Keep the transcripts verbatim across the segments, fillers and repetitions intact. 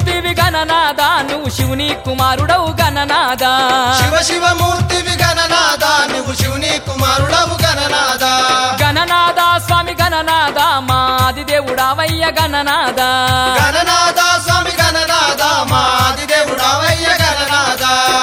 మూర్తివి గణనాద నువ్వు శివుని కుమారుడవు గణనాద శివ శివ మూర్తివి గణనాద నువ్వు శివుని కుమారుడవు గణనాద గణనాద స్వామి గణనాద మా ఆదిదేవుడావయ్య గణనాద గణనాద స్వామి గణనాద మా ఆదిదేవుడావయ్య గణనాద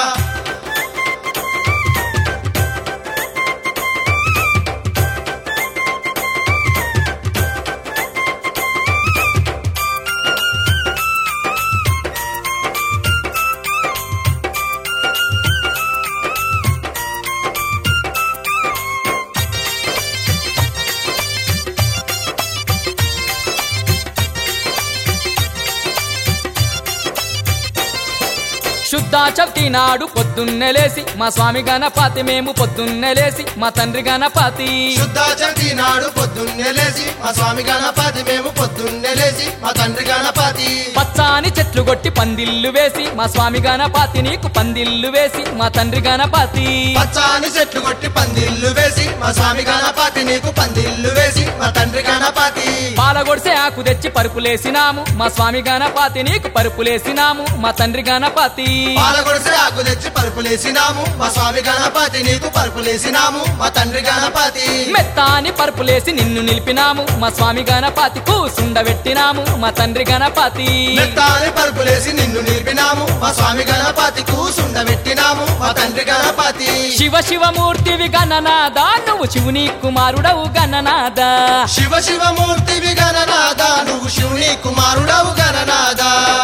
శుద్ధ చవితి నాడు పొద్దున్నే లేసి మా స్వామి గణపతి మేము పొద్దున్నే లేసి మా తండ్రి గణపతి శుద్ధ చవితి నాడు పొద్దున్నే లేసి మా స్వామి గణపతి మేము పొద్దున్నే లేసి మా తండ్రి గణపతి పచ్చాని చెట్లు కొట్టి పందిళ్ళు వేసి మా స్వామి గణపతి నీకు పందిళ్ళు వేసి మా తండ్రి గణపతి పచ్చాని చెట్లు కొట్టి పందిళ్ళు వేసి మా స్వామి గణపతి నీకు పందిళ్ళు వేసి మా తండ్రి గణపతి పాలగొడిసే ఆకు తెచ్చి పరుపులేసినాము మా స్వామి గణపతి నీకు పరుపులేసినాము మా తండ్రి గణపతి పాలగొడిసే ఆకు తెచ్చి పరుపులేసినాము మా స్వామి గణపతి నీకు పరుపులేసినాము మా తండ్రి గణపతి మెత్తాని పరుపులేసి నిన్ను నిలిపినాము మా స్వామి గణపతి కూసుండబెట్టినాము మా తండ్రి గణపతి మెత్తాని పరుపులేసి నిన్ను నిలిపినాము మా స్వామి గణపతి కూసుండబెట్టినాము మా తండ్రి గణపతి శివ శివమూర్తివి గణనాద నువ్వు శివుని కుమారుడవు గణనాద శివ శివమూర్తివి గణనాద నువ్వు శివుని కుమారుడవు గణనాద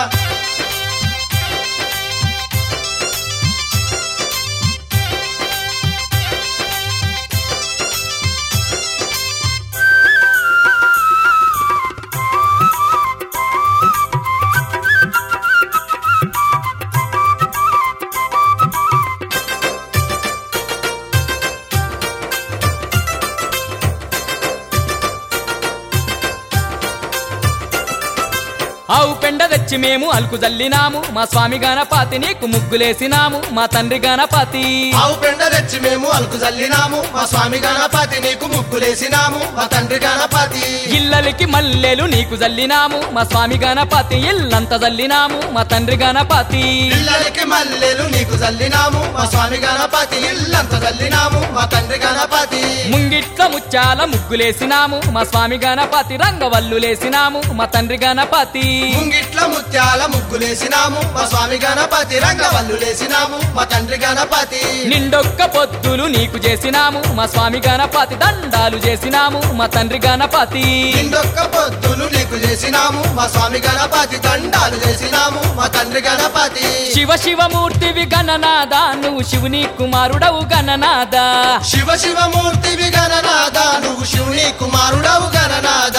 ఆవు పెండ తెచ్చి మేము అలుకు జల్లినాము మా స్వామి గణపతి నీకు ముగ్గులేసినాము మా తండ్రి గణపతి ఆవు పెండ తెచ్చి మేము అలుకు జల్లినాము మా స్వామి గణపతి నీకు ముగ్గులేసినాము మా తండ్రి గణపతి ఇల్లలికి మల్లెలు నీకు జల్లినాము మా స్వామి గణపతి ఇల్లంత జల్లినాము మా తండ్రి గణపతి ఇల్లలికి మల్లెలు నీకు జల్లినాము మా స్వామి గణపతి ఇల్లంత జల్లినాము మా తండ్రి గణపతి ముంగిట్ల ముత్యాల ముగ్గులేసినాము మా స్వామి గణపతి రంగవల్లులేసినాము మా తండ్రి గణపతి ముంగిట్ల ముత్యాల ముగ్గులేసినాము మా స్వామి గణపతి రంగవల్లులేసినాము మా తండ్రి గణపతి నిండొక్క పొద్దులు నీకు చేసినాము మా స్వామి గణపతి దండాలు చేసినాము మా తండ్రి గణపతి నిండొక్క పొద్దులు నీకు చేసినాము మా స్వామి గణపతి దండాలు చేసినాము మా తండ్రి గణపతి శివ శివమూర్తివి గణనాద నువ్వు శివుని కుమారుడవు గణనాద శివ శివమూర్తివి గణనాద నువ్వు శివుని కుమారుడవు గణనాద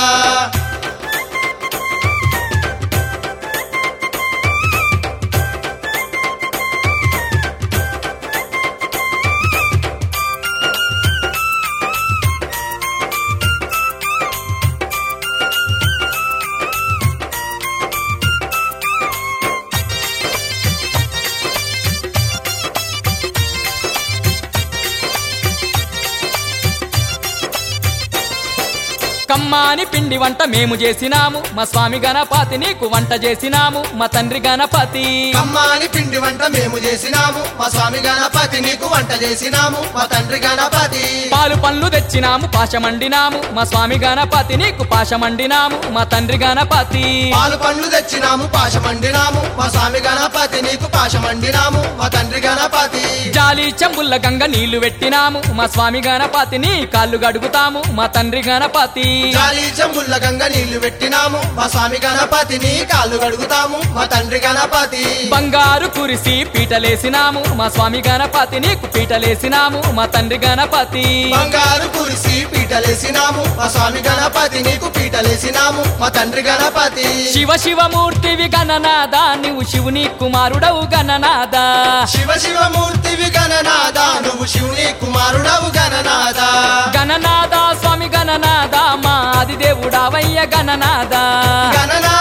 కమ్మాని పిండి వంట మేము చేసినాము మా స్వామి గణపతి నీకు వంట చేసినాము మా తండ్రి గణపతి కమ్మాని పిండి వంట మేము చేసినాము మా స్వామి గణపతి నీకు వంట చేసినాము మా తండ్రి గణపతి పాలు పండ్లు తెచ్చినాము పాశమండినాము మా స్వామి గణపతి నీకు పాశమండినాము మా తండ్రి గణపతి పాలు పండ్లు తెచ్చినాము పాశమండినాము మా స్వామి గణపతి నీకు పాశమండినాము మా తండ్రి గణపతి జాలి చెంబుల్ల గంగ నీళ్లు పెట్టినాము మా స్వామి గణపతి నీ కాళ్ళు గడుగుతాము మా తండ్రి గణపతి జాలి చెంబుల్ల గంగ నీళ్లు పెట్టినాము మా స్వామి గణపతిని కాళ్ళు గడుగుతాము మా తండ్రి గణపతి బంగారు కురిసి పీటలేసినాము మా స్వామి గణపతి నీకు పీటలేసినాము మా తండ్రి గణపతి బంగారు కురిసి పీటలేసినాము మా స్వామి గణపతి నీకు పీటలేసినాము మా తండ్రి గణపతి శివ శివమూర్తివి గణనాద నువ్వు శివుని కుమారుడవు గణనాద శివ శివమూర్తివి గణనాద నువ్వు శివుని కుమారుడవు గణనాద గణనాద స్వామి గణనాద మా ఆదిదేవుడావయ్య గణనాద గణనాద